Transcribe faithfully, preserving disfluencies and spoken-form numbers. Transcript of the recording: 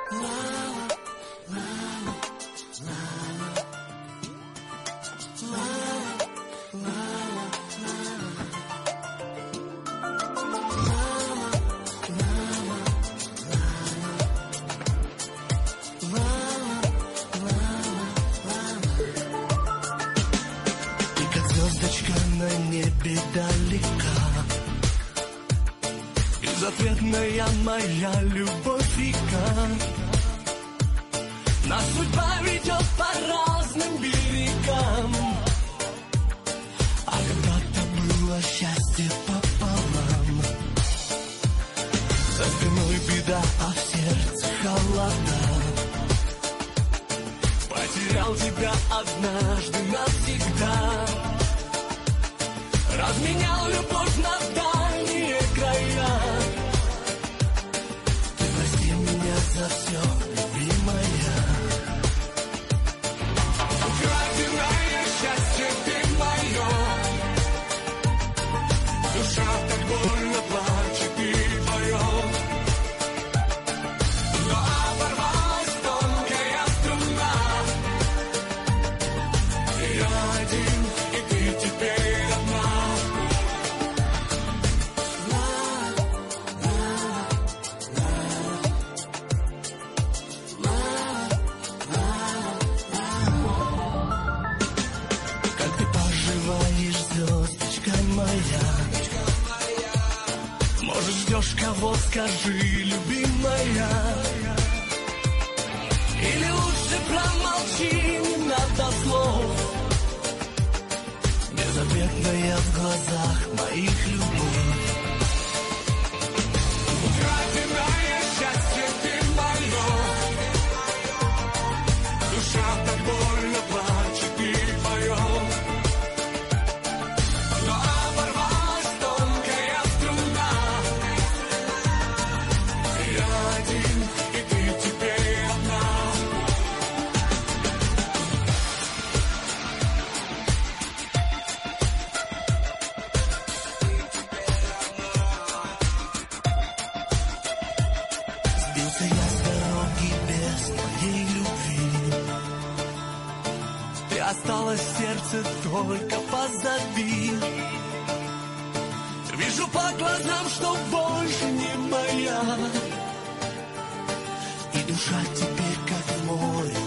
Звездочка на небе далека, безответная моя любовь река. Нас судьба ведет по разным берегам, а когда-то было счастье пополам. За спиной беда, а в сердце холода. Потерял тебя однажды навсегда. Разменял любовь на дальние края. Ты прости меня за все, любимая. Украденное счастье ты мое. Душа так больно плачет и поет. Но оборвалась тонкая струна. Я один, и ты теперь одна. Звездочка моя, может, ждешь кого, скажи, любимая. Или лучше промолчи, не надо слов. Безответная в глазах моих любовь. Украденное счастье ты мое. Душа так больно плачет и поет. Сбился я с дороги без твоей любви. Ты осталась в сердце только позади. Вижу по глазам, что больше не моя. И душа теперь как в море